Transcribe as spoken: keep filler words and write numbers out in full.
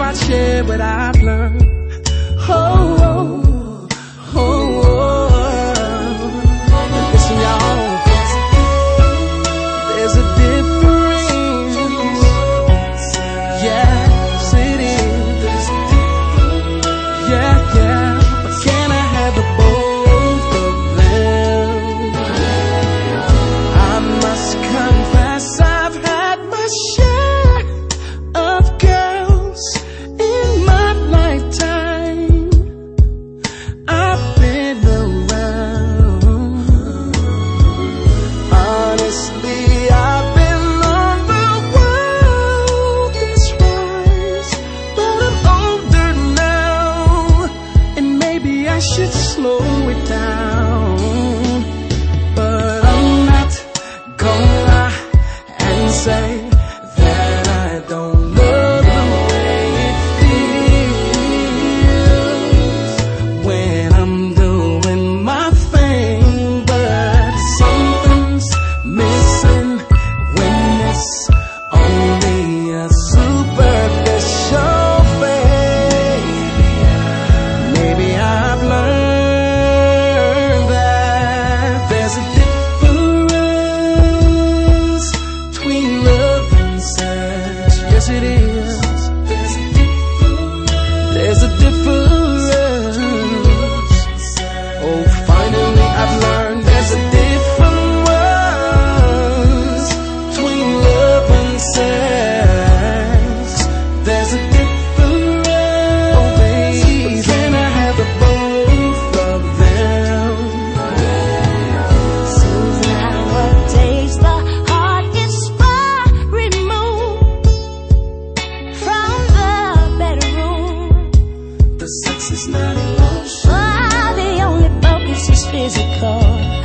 I'd share what I've learned. Oh, oh, oh, oh. Listen, y'all, there's a difference. Yes, it is. Yeah, yeah. But can I have the both of them? I must confess I've had my share of girls in my lifetime. I've been around. Honestly, I've been on the wildest rise, but I'm older now, and maybe I should slow it down. But I'm not gonna lie and say that I don't love the way it feels when I'm doing my thing. But something's missing when it's only a superficial fade. Maybe I've learned that there's a difference between love and sex. Yes, it is. There's a difference. Oh, finally I've learned there's a difference between love and sex. There's a difference. Oh, baby, can I have the both of them? So nowadays the heart is far removed from the bedroom. The sex is not emotional. While the only focus is physical.